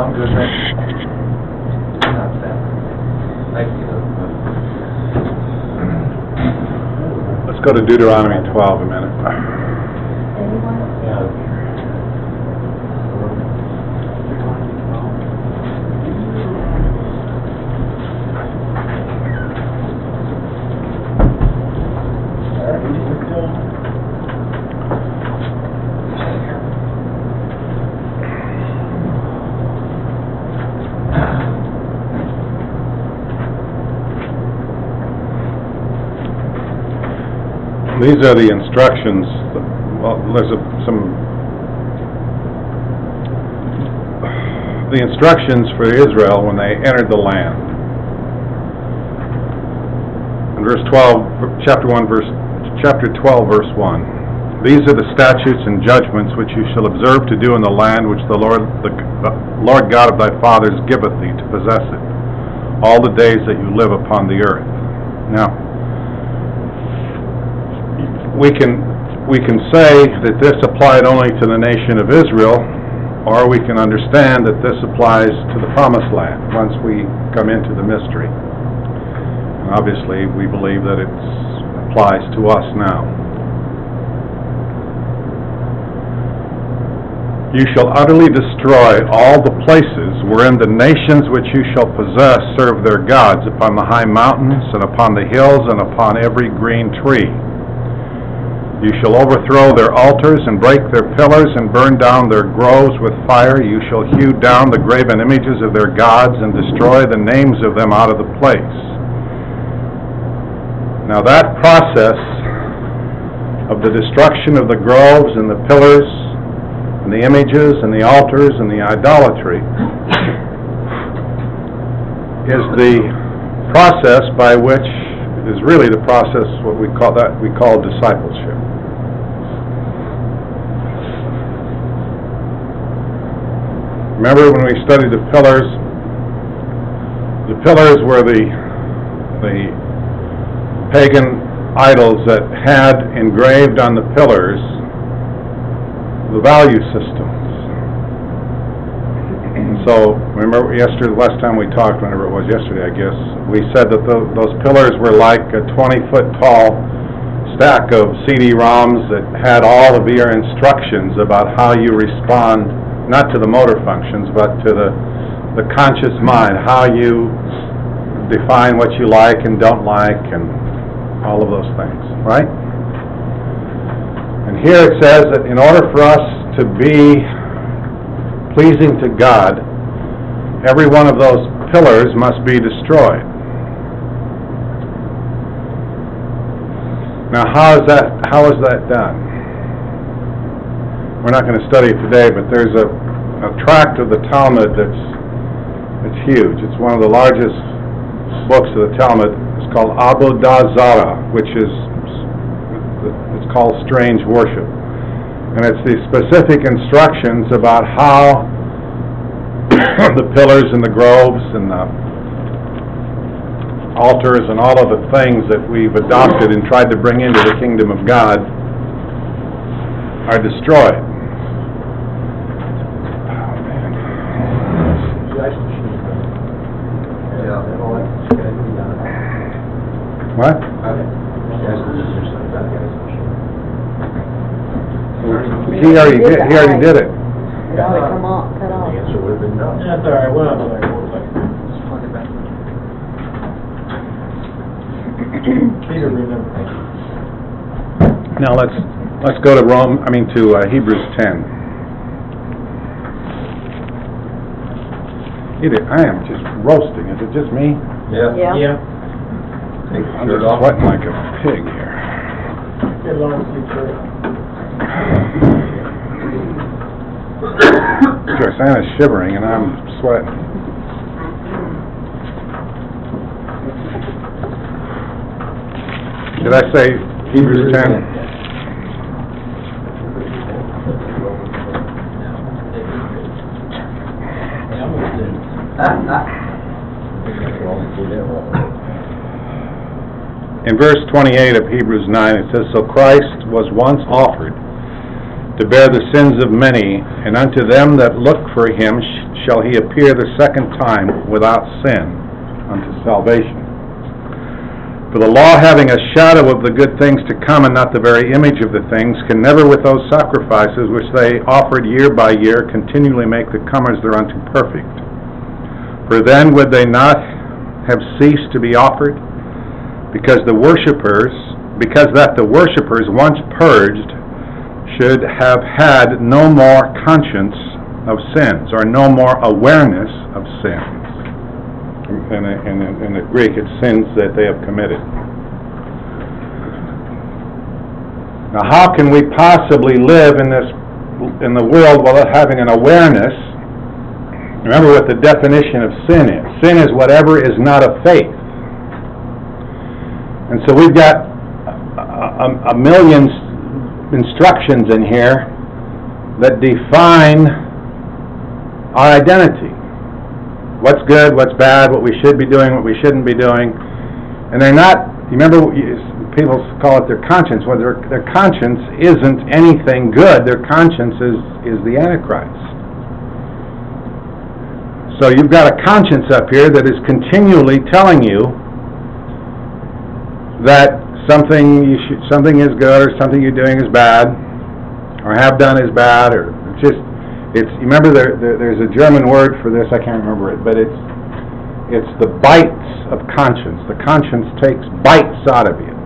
sound good, Rick? Not bad. Thank you. Let's go to Deuteronomy 12 a minute. Anyone? Yeah. These are the instructions. Well, there's the instructions for Israel when they entered the land. In verse 12, chapter 12, verse 1. These are the statutes and judgments which you shall observe to do in the land which the Lord God of thy fathers giveth thee to possess it, all the days that you live upon the earth. Now, we can say that this applied only to the nation of Israel, or we can understand that this applies to the Promised Land once we come into the mystery. And obviously, we believe that it applies to us now. You shall utterly destroy all the places wherein the nations which you shall possess serve their gods, upon the high mountains, and upon the hills, and upon every green tree. You shall overthrow their altars, and break their pillars, and burn down their groves with fire. You shall hew down the graven images of their gods, and destroy the names of them out of the place. Now that process of the destruction of the groves, and the pillars, and the images, and the altars, and the idolatry, is the process by which is really the process what we call discipleship. Remember when we studied the pillars? The pillars were the pagan idols that had engraved on the pillars the value systems. And so, remember last time we talked, whenever it was yesterday, I guess, we said that those pillars were like a 20-foot tall stack of CD-ROMs that had all of your instructions about how you respond, not to the motor functions, but to the conscious mind, how you define what you like and don't like, and all of those things, right? And here it says that in order for us to be pleasing to God, every one of those pillars must be destroyed. Now, how is that done? We're not going to study it today, but there's a tract of the Talmud that's huge. It's one of the largest books of the Talmud. It's called Avodah Zarah, which is it's called strange worship, and it's the specific instructions about how the pillars and the groves and the altars and all of the things that we've adopted and tried to bring into the kingdom of God are destroyed. What? He already did it. It ought to come off, cut off. The answer would have been no. That's all right. What else? Just plug it back. Peter, remember. Now let's go to Hebrews 10. I am just roasting. Is it just me? Yeah. Yeah. Take the I'm shirt just off. sweating like a pig here. Get a long sleeve shirt. Santa's shivering and I'm sweating. Did I say Hebrews 10? In verse 28 of Hebrews 9 it says, So Christ was once offered to bear the sins of many, and unto them that look for him shall he appear the second time without sin unto salvation. For the law, having a shadow of the good things to come, and not the very image of the things, can never with those sacrifices which they offered year by year continually make the comers thereunto perfect. For then would they not have ceased to be offered, because that the worshippers once purged should have had no more conscience of sins, or no more awareness of sins. In the Greek, it's sins that they have committed. Now, how can we possibly live in the world without having an awareness? Remember what the definition of sin is. Sin is whatever is not of faith. And so we've got a million instructions in here that define our identity. What's good, what's bad, what we should be doing, what we shouldn't be doing. And they're not, you remember, people call it their conscience. Well, their conscience isn't anything good. Their conscience is the Antichrist. So you've got a conscience up here that is continually telling you that something is good, or something you're doing is bad, or have done is bad, or you remember there's a German word for this, I can't remember it, but it's the bites of conscience. The conscience takes bites out of you.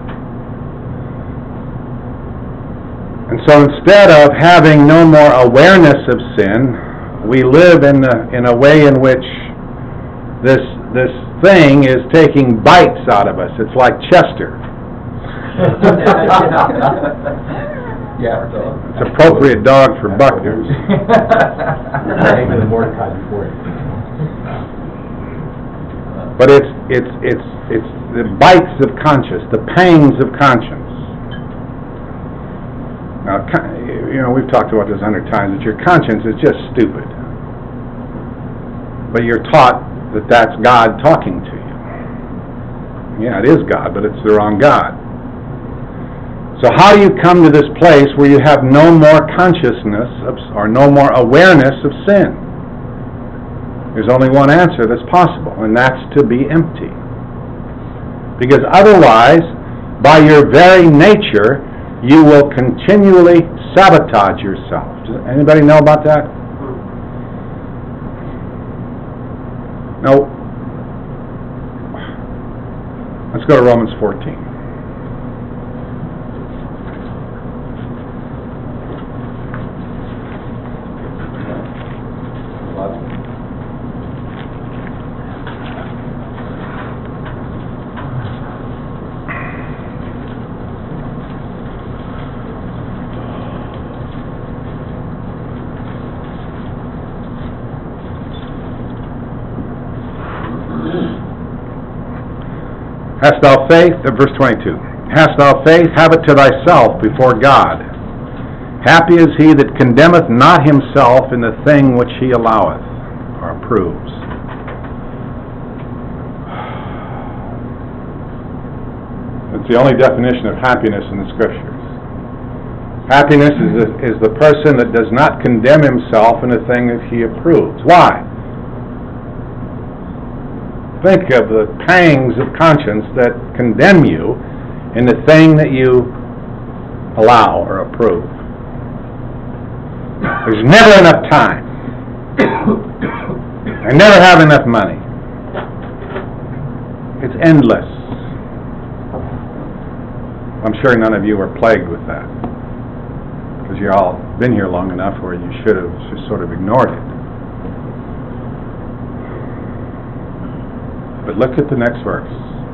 And so instead of having no more awareness of sin, we live in a way in which this thing is taking bites out of us. It's like Chester. Yeah, so. It's appropriate dog for Buckner. Name of the Mordecai before it. But it's the bites of conscience, the pangs of conscience. Now, we've talked about this 100 times, that your conscience is just stupid. But you're taught that that's God talking to you. Yeah, it is God, but it's the wrong God. So how do you come to this place where you have no more consciousness or no more awareness of sin? There's only one answer that's possible, and that's to be empty. Because otherwise, by your very nature, you will continually sabotage yourself. Does anybody know about that? No. Let's go to Romans 14. Hast thou faith, verse 22, hast thou faith, have it to thyself before God. Happy is he that condemneth not himself in the thing which he alloweth, or approves. It's the only definition of happiness in the Scriptures. Happiness is the person that does not condemn himself in a thing that he approves. Why? Think of the pangs of conscience that condemn you in the thing that you allow or approve. There's never enough time. I never have enough money. It's endless. I'm sure none of you are plagued with that, because you've all been here long enough where you should have just sort of ignored it. But look at the next verse.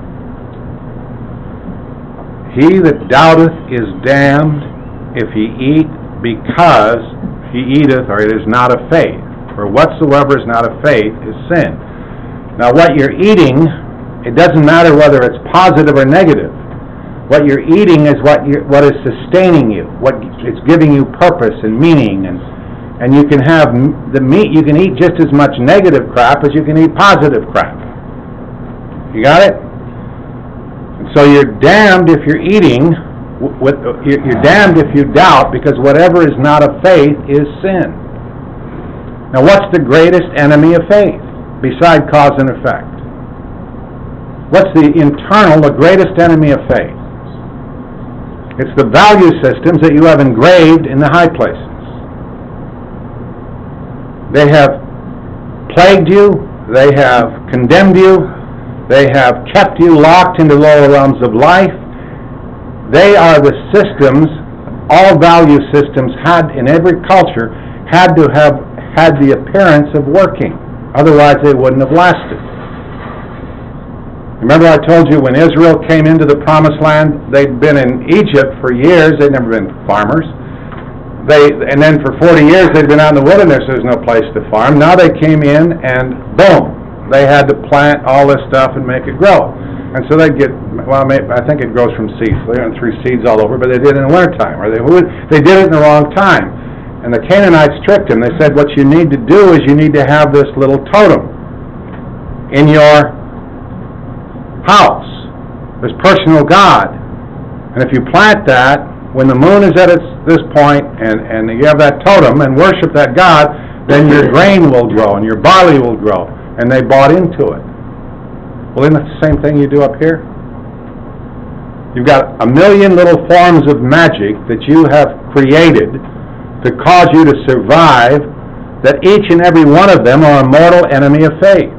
He that doubteth is damned if he eat, because he eateth, or it is not of faith. For whatsoever is not of faith is sin. Now what you're eating, it doesn't matter whether it's positive or negative. What you're eating is what is sustaining you. What it's giving you purpose and meaning, and you can have the meat. You can eat just as much negative crap as you can eat positive crap. You got it? And so you're damned if you're eating You're damned if you doubt, because whatever is not of faith is sin. Now, what's the greatest enemy of faith, beside cause and effect? What's the greatest enemy of faith? It's the value systems that you have engraved in the high places. They have plagued you, they have condemned you, they have kept you locked into lower realms of life. They are the systems, all value systems had in every culture, had to have had the appearance of working. Otherwise they wouldn't have lasted. Remember I told you when Israel came into the Promised Land, they'd been in Egypt for years, they'd never been farmers. And then for 40 years they'd been out in the wilderness, there's no place to farm. Now they came in and boom, they had to plant all this stuff and make it grow. And so they'd get, well, I think it grows from seeds. They went through seeds all over, but they did it in the wintertime. Or they did it in the wrong time. And the Canaanites tricked them. They said, what you need to do is you need to have this little totem in your house, this personal God. And if you plant that, when the moon is at this point, and you have that totem and worship that God, then your grain will grow and your barley will grow. And they bought into it. Well, isn't that the same thing you do up here? You've got a million little forms of magic that you have created to cause you to survive, that each and every one of them are a mortal enemy of faith.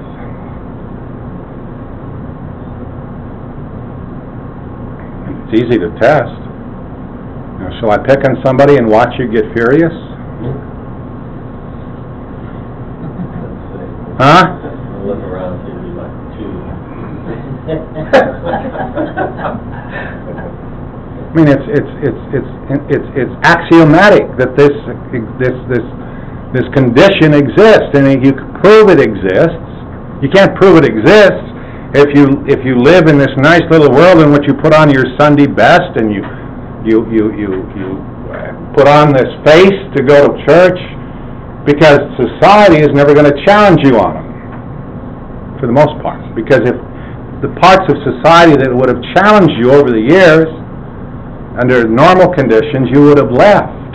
It's easy to test. Now, shall I pick on somebody and watch you get furious? Huh? Look around, see you like two. I mean, it's axiomatic that this condition exists, and you can prove it exists. You can't prove it exists if you live in this nice little world in which you put on your Sunday best and you put on this face to go to church, because society is never going to challenge you on them, for the most part. Because if the parts of society that would have challenged you over the years, under normal conditions, you would have left.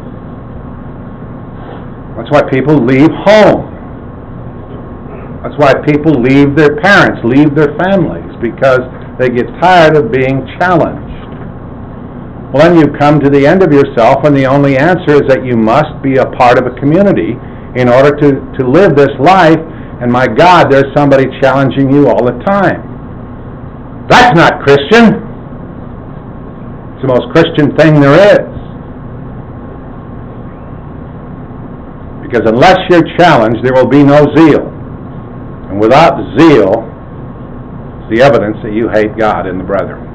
That's why people leave home. That's why people leave their parents, leave their families, because they get tired of being challenged. Well, then you come to the end of yourself, and the only answer is that you must be a part of a community in order to live this life, and my God, there's somebody challenging you all the time. That's not Christian. It's the most Christian thing there is. Because unless you're challenged, there will be no zeal. And without zeal, it's the evidence that you hate God and the brethren.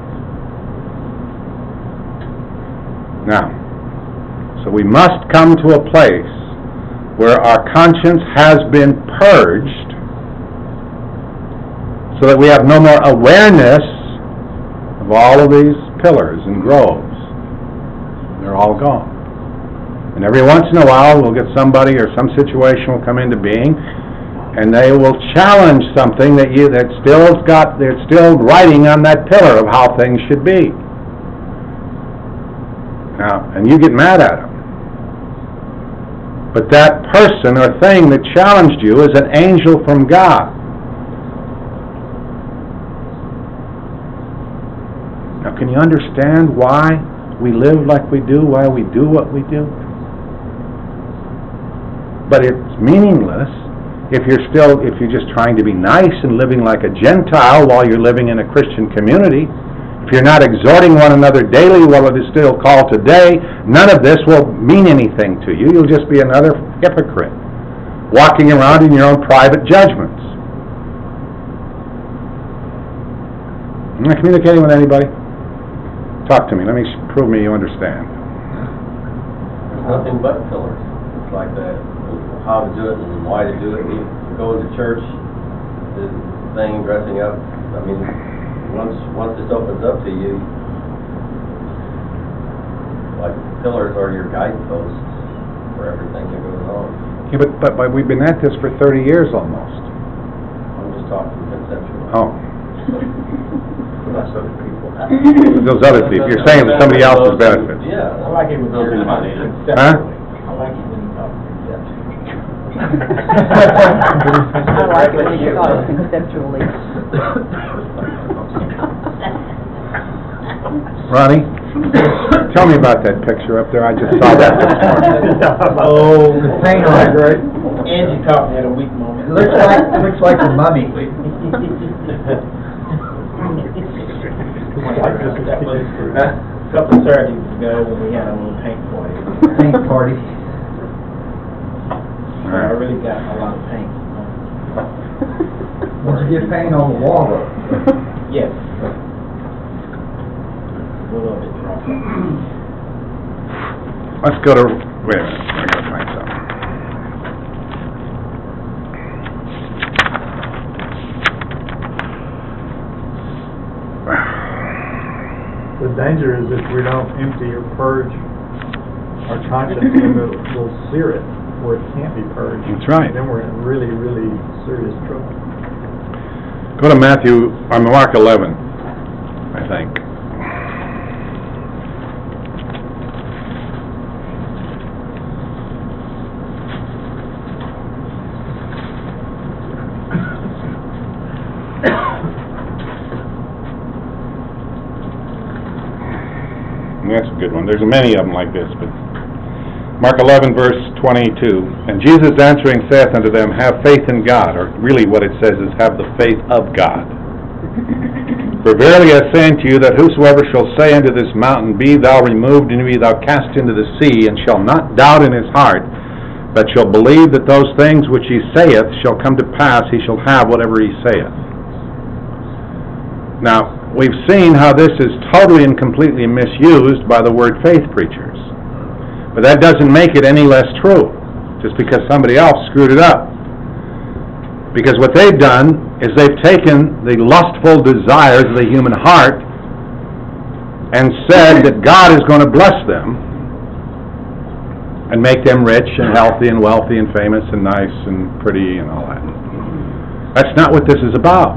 Now, so we must come to a place where our conscience has been purged so that we have no more awareness of all of these pillars and groves. They're all gone. And every once in a while we'll get somebody or some situation will come into being, and they will challenge something that's still writing on that pillar of how things should be. Now, and you get mad at them. But that person or thing that challenged you is an angel from God. Now, can you understand why we live like we do, why we do what we do? But it's meaningless if you're just trying to be nice and living like a Gentile while you're living in a Christian community. If you're not exhorting one another daily while it is still called today, none of this will mean anything to you. You'll just be another hypocrite, walking around in your own private judgments. Am I communicating with anybody? Talk to me. Let me prove me you understand. There's nothing but pillars. It's like that. How to do it and why to do it. You go to church, the thing, dressing up. I mean, once this opens up to you, like pillars are your guideposts for everything that goes on. Yeah, but we've been at this for 30 years almost. I'm just talking conceptually. Oh. That's other people. Those other people, you're saying for somebody else's benefits. Yeah. I like it when Those you're who might talking need it. conceptually. I like it when you talk conceptually. I like it when you talk conceptually. Ronnie, tell me about that picture up there, I just saw that this morning. Oh, the paint on it, right? Angie caught me at a weak moment. Looks like a mummy. That was a couple of Saturdays ago when we had a little paint party. Paint party. So I really got a lot of paint. Once you get paint on the wall, though. Yes. A little bit rough. Let's go to, wait a minute, I gotta find something. The danger is if we don't empty or purge our conscience, then we'll sear it where it can't be purged. That's right. Then we're in really, really serious trouble. Go to Mark 11, I think. That's a good one. There's many of them like this, but Mark 11, verse 22. And Jesus answering saith unto them, have faith in God, or really what it says is have the faith of God. For verily I say unto you that whosoever shall say unto this mountain, be thou removed and be thou cast into the sea, and shall not doubt in his heart, but shall believe that those things which he saith shall come to pass, he shall have whatever he saith. Now, we've seen how this is totally and completely misused by the word faith preachers. But that doesn't make it any less true, just because somebody else screwed it up. Because what they've done is they've taken the lustful desires of the human heart and said that God is going to bless them and make them rich and healthy and wealthy and famous and nice and pretty and all that. That's not what this is about.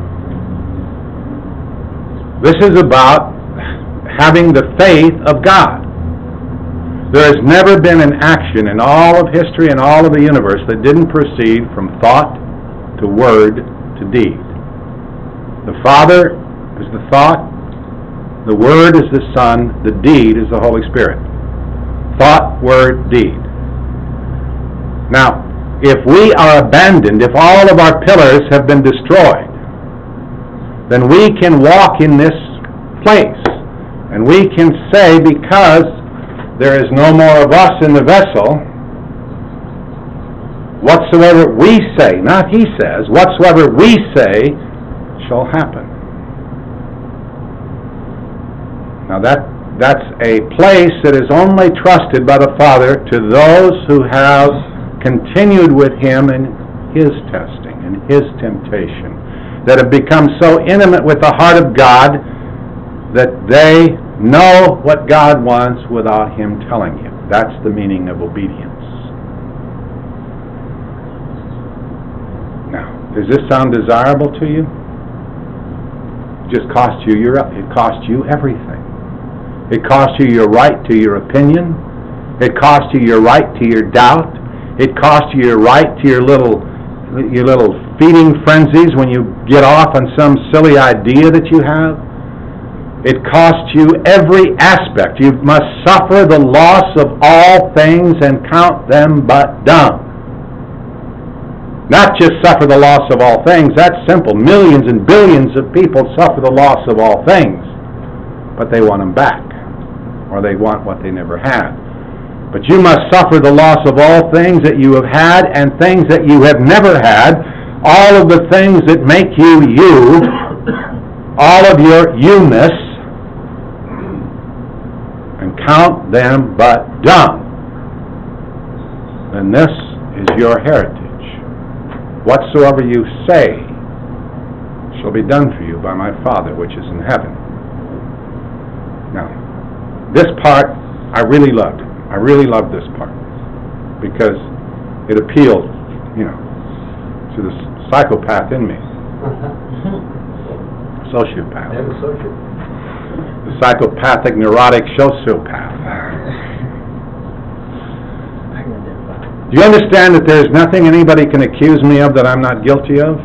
This is about having the faith of God. There has never been an action in all of history and all of the universe that didn't proceed from thought to word to deed. The Father is the thought, the Word is the Son, the deed is the Holy Spirit. Thought, word, deed. Now, if we are abandoned, if all of our pillars have been destroyed, then we can walk in this place, and we can say, because there is no more of us in the vessel, whatsoever we say, not he says, whatsoever we say shall happen. Now that's a place that is only trusted by the Father to those who have continued with him in his testing, in his temptation, that have become so intimate with the heart of God that they know what God wants without him telling you. That's the meaning of obedience. Now, does this sound desirable to you? It just costs you it costs you everything. It costs you your right to your opinion. It costs you your right to your doubt. It costs you your right to your little feeding frenzies when you get off on some silly idea that you have. It costs you every aspect. You must suffer the loss of all things and count them but dung. Not just suffer the loss of all things, that's simple. Millions and billions of people suffer the loss of all things, but they want them back, or they want what they never had. But you must suffer the loss of all things that you have had and things that you have never had, all of the things that make you you, all of your you-ness, and count them but dung. And this is your heritage. Whatsoever you say shall be done for you by my Father which is in heaven. Now, this part I really loved. I really loved this part because it appealed, to the psychopath in me. Sociopath. Never sociopath. The psychopathic, neurotic sociopath. Do you understand that there's nothing anybody can accuse me of that I'm not guilty of?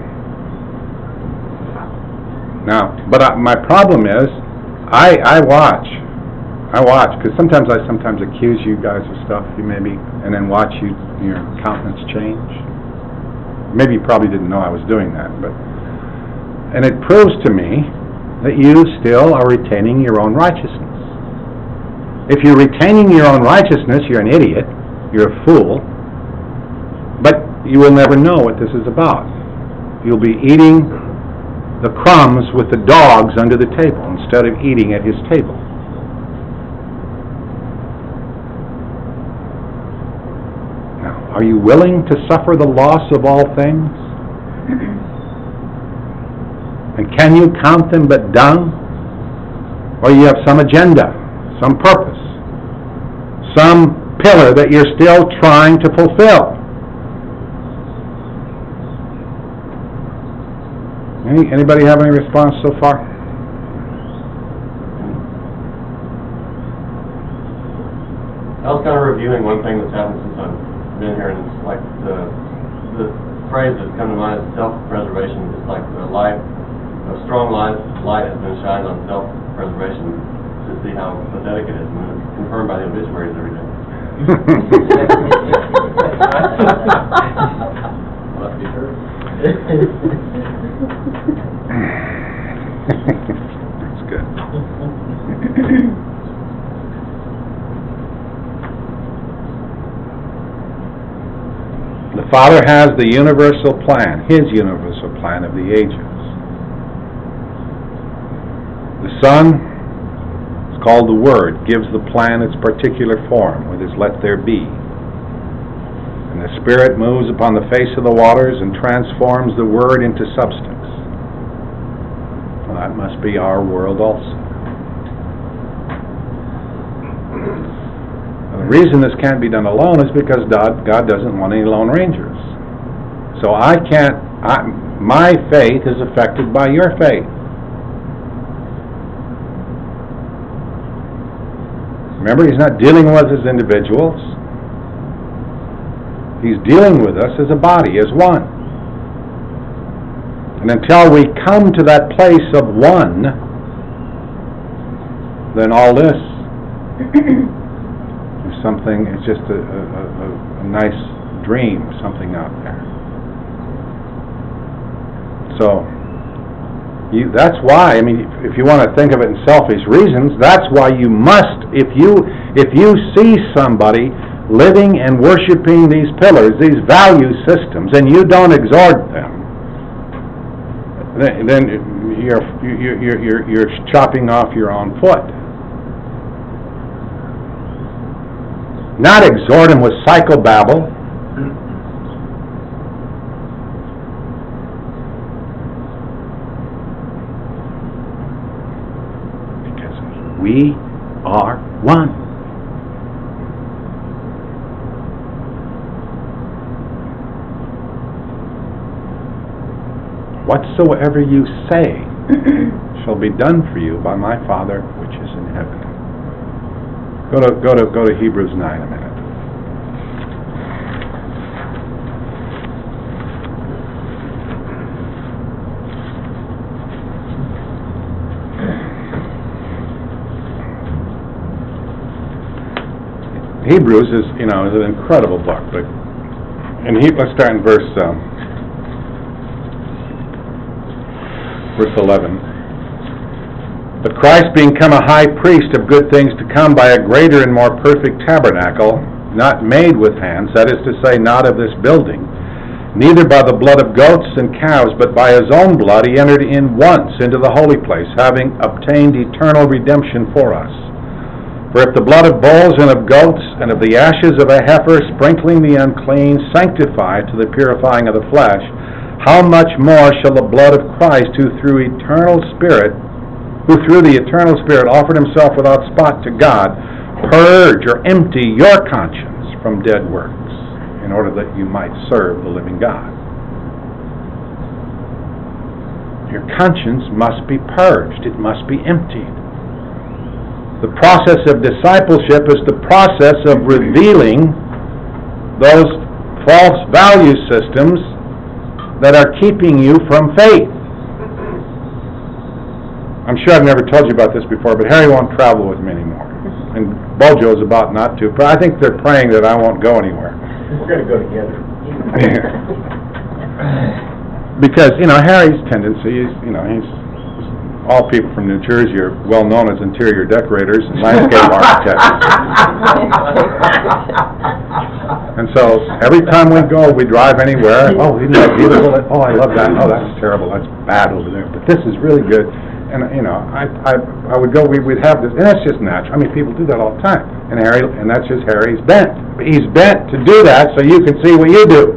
Now, but my problem is, I watch, because sometimes I accuse you guys of stuff, you maybe, and then watch your countenance change. Maybe you probably didn't know I was doing that, and it proves to me that you still are retaining your own righteousness. If you're retaining your own righteousness, you're an idiot, you're a fool, but you will never know what this is about. You'll be eating the crumbs with the dogs under the table instead of eating at his table. Now, are you willing to suffer the loss of all things? And can you count them but dung? Or you have some agenda, some purpose, some pillar that you're still trying to fulfill? Anybody have any response so far? I was kind of reviewing one thing that's happened since I've been here, and it's like the phrase that's come to mind is self-preservation. It's like a strong light has been shined on self-preservation to see how pathetic it is, and it's confirmed by the obituaries every day. Must be true. That's good. The Father has the universal plan, His universal plan of the ages. The Son, it's called the Word, gives the plan its particular form with His let there be. And the Spirit moves upon the face of the waters and transforms the Word into substance. Well, that must be our world also. And the reason this can't be done alone is because God doesn't want any lone rangers. So my faith is affected by your faith. Remember, He's not dealing with us as individuals. He's dealing with us as a body, as one. And until we come to that place of one, then all this is something, it's just a nice dream, something out there. So, that's why, I mean, if you want to think of it in selfish reasons, that's why you must, if you see somebody living and worshiping these pillars, these value systems, and you don't exhort them, then you're chopping off your own foot. Not exhort them with psychobabble. Because we are one. Whatsoever you say shall be done for you by my Father which is in heaven. Go to Hebrews 9 a minute. Hebrews is an incredible book, but let's start in verse 11. But Christ being come a high priest of good things to come by a greater and more perfect tabernacle, not made with hands, that is to say, not of this building, neither by the blood of goats and calves, but by His own blood He entered in once into the holy place, having obtained eternal redemption for us. For if the blood of bulls and of goats and of the ashes of a heifer sprinkling the unclean sanctify to the purifying of the flesh, how much more shall the blood of Christ, who through the eternal Spirit offered Himself without spot to God, purge or empty your conscience from dead works, in order that you might serve the living God. Your conscience must be purged. It must be emptied. The process of discipleship is the process of revealing those false value systems that are keeping you from faith. I'm sure I've never told you about this before, but Harry won't travel with me anymore. And Bojo's about not to, but I think they're praying that I won't go anywhere. We're gonna go together. Because, Harry's tendency is, he's, all people from New Jersey are well known as interior decorators and landscape architects. And so, every time we go, we drive anywhere, oh, isn't that beautiful? Oh, I love that. Oh, that's terrible. That's bad over there. But this is really good. And, I would go, we'd have this, and that's just natural. I mean, people do that all the time. And that's just Harry's bent. He's bent to do that so you can see what you do.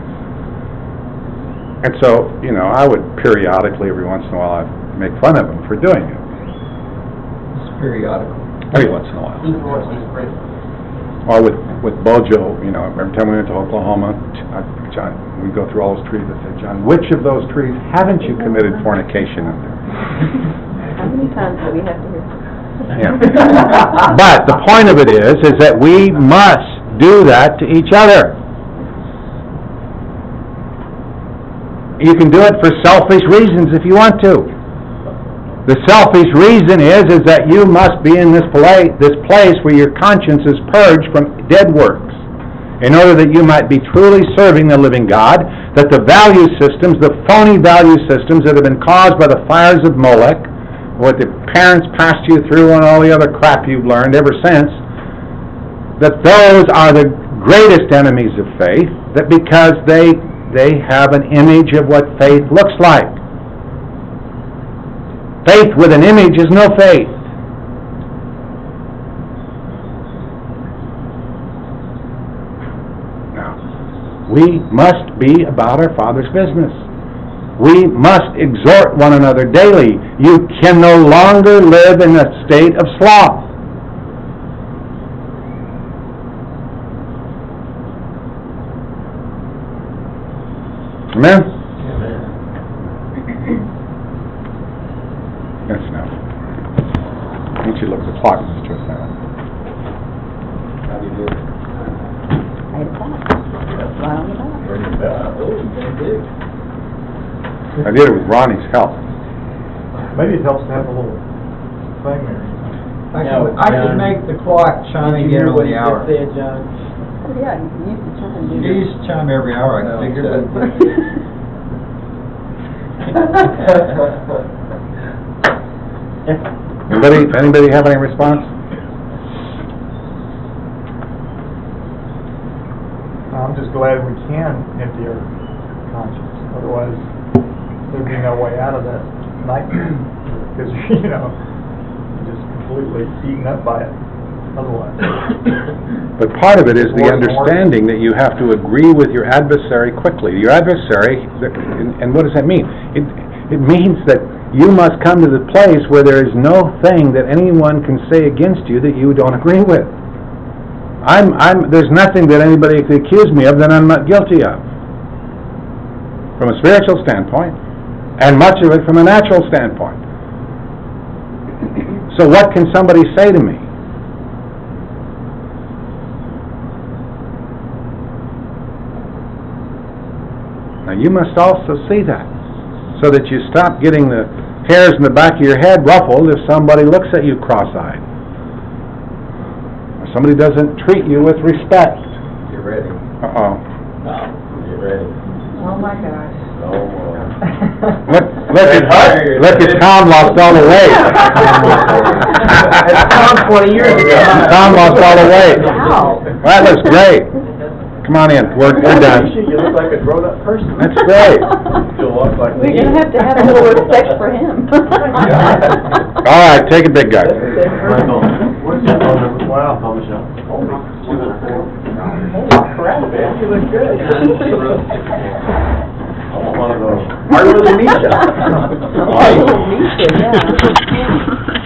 And so, I would periodically, every once in a while, I'd make fun of him for doing it. It's periodical. Every once in a while. Or with Bojo, every time we went to Oklahoma, John, we go through all those trees, I said, John, which of those trees haven't you committed fornication under? How many times do we have to hear? Yeah. But the point of it is that we must do that to each other. You can do it for selfish reasons if you want to. The selfish reason is that you must be in this place where your conscience is purged from dead works, in order that you might be truly serving the living God, that the value systems, the phony value systems that have been caused by the fires of Molech, what the parents passed you through and all the other crap you've learned ever since, that those are the greatest enemies of faith, that because they have an image of what faith looks like. Faith with an image is no faith. Now, we must be about our Father's business. We must exhort one another daily. You can no longer live in a state of sloth. Amen? That's enough. Why don't you look at the clock, Mr. O'Sara? How do you do it? 8 o'clock. Right on the dot. I did it with Ronnie's help. Maybe it helps to have a little thing there. I could make the clock chime again on the hour. Did you hear what he just said, John? Oh, yeah, you used to chime in. It used to chime every hour, I can figure it. Anybody have any response? I'm just glad we can empty our conscience. Otherwise, there'd be no way out of that nightmare. Because, you're just completely eaten up by it otherwise. But part of it is the understanding that you have to agree with your adversary quickly. Your adversary, and what does that mean? It means that you must come to the place where there is no thing that anyone can say against you that you don't agree with. There's nothing that anybody could accuse me of that I'm not guilty of, from a spiritual standpoint, and much of it from a natural standpoint. So what can somebody say to me? Now you must also see that, so that you stop getting the hairs in the back of your head ruffled if somebody looks at you cross-eyed, or somebody doesn't treat you with respect. Get ready. Uh-oh. Get ready. Oh, my gosh. Oh, boy. Look at Tom lost all the weight. That's Tom 20 years ago. Tom lost all the weight. Wow. Well, that looks great. Come on in. We're done. You look like a grown-up person. That's great. You'll walk like We're going to have a little respect for him. All right, take it, big guy. What's your phone number? Wow. Call Michelle. Holy crap, man, you look good. I want one of those. Arlo Misha. Oh, Misha, yeah.